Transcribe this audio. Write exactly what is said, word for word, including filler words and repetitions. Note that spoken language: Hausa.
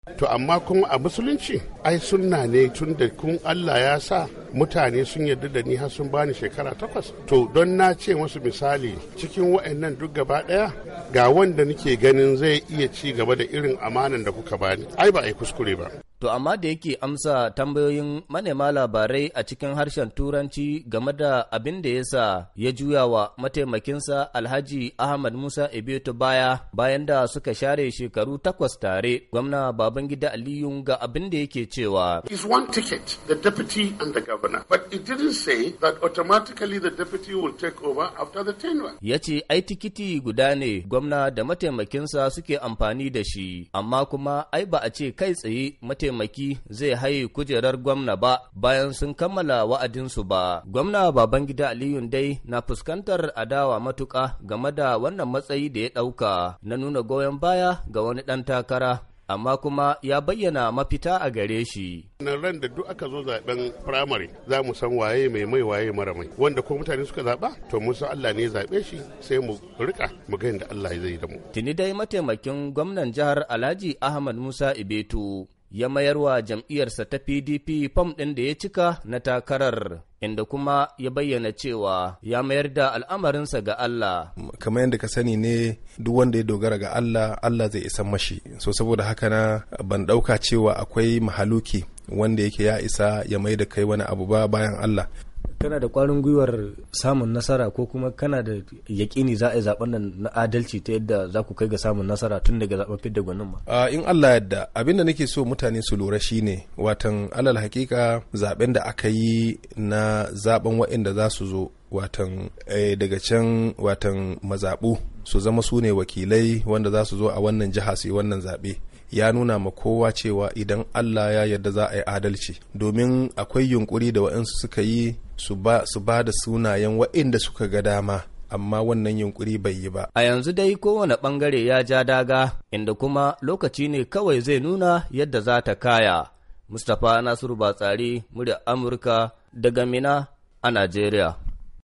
To amma kuma a musulunci ai sunna ne tun da kun Allah ya sa mutane sun yarda da ni har sun bani shekara takwas. To don na ce wasu misali cikin wa'annan duk gaba ɗaya ga wanda nake ganin zai iya ci gaba da irin amanan da kuka bani. Ai ba ai kuskure ba. To amma da yake amsa tambayoyin manema labarai a cikin harshen Turanci game da abin da ya sa ya juya wa mataimakinsa Alhaji Ahmad Musa Ebeto baya bayan da suka share shekaru takwas tare, gwamna Babangida Aliyu ga abin da yake cewa. It's one ticket, the deputy and the governor, but it didn't say that automatically the deputy will take over after the tenure. Ya ce ai tikiti guda ne gwamna da mataimakinsa suke amfani da shi, amma kuma ai ba a ce kai tsaye mataimakin maki zai haye kujerar gwamna ba bayan sun kammala wa'adinsu ba. Gwamna Babangida Aliyu dai na fuskantar adawa matuƙa game da wannan matsayi da ya ɗauka na nuna goyon baya ga wani ɗan takara, amma kuma ya bayyana mafita a gare shi. Nan ran da duk aka zo zaben firamare za mu san waye mai mai waye mara mai, wanda ko mutane suka zaɓa to mun san Allah ne ya zaɓe shi sai mu rika mu ga yadda Allah zai da mu. Tuni dai mataimakin gwamnan jihar Alhaji Ahmad Musa Ebeto ya mayar wa jam'iyyarsa ta P D P fam ɗin da ya cika na takarar, inda kuma ya bayyana cewa ya mayar da al'amarinsa ga Allah. Kamar yadda ka sani ne duk wanda ya dogara ga Allah, Allah zai isan mashi. So saboda haka na ban ɗauka cewa akwai mahaluki wanda yake ya isa ya mai da kai wani abu ba bayan Allah. Kana da ƙwarin gwiwar samun nasara ko kuma kana da yaƙini za a yi zaɓen nan na adalci ta yadda za ku kai ga samun nasara tun daga zaɓen fidda gwanin ma? Uh, in Allah yadda abin da nake so mutane su lura shine watan alal hakika zaɓen da aka yi na zaɓen waɗanda za su zo watan eh, daga can watan mazaɓu su zama su ne wakilai wanda za su zo a wannan jiha su yi wannan zaɓe. Ya nuna ma kowa cewa idan Allah ya yarda za a yi adalci, domin akwai yunkuri da waɗansu suka yi su ba su ba da sunayen waɗanda suka ga dama, amma wannan yunkuri bai yi ba. A yanzu dai kowane ɓangare ya ja daga, inda kuma lokaci ne kawai zai nuna yadda za ta kaya. Mustapha Nasiru Batsari, murya Amurka daga Mina a Najeriya.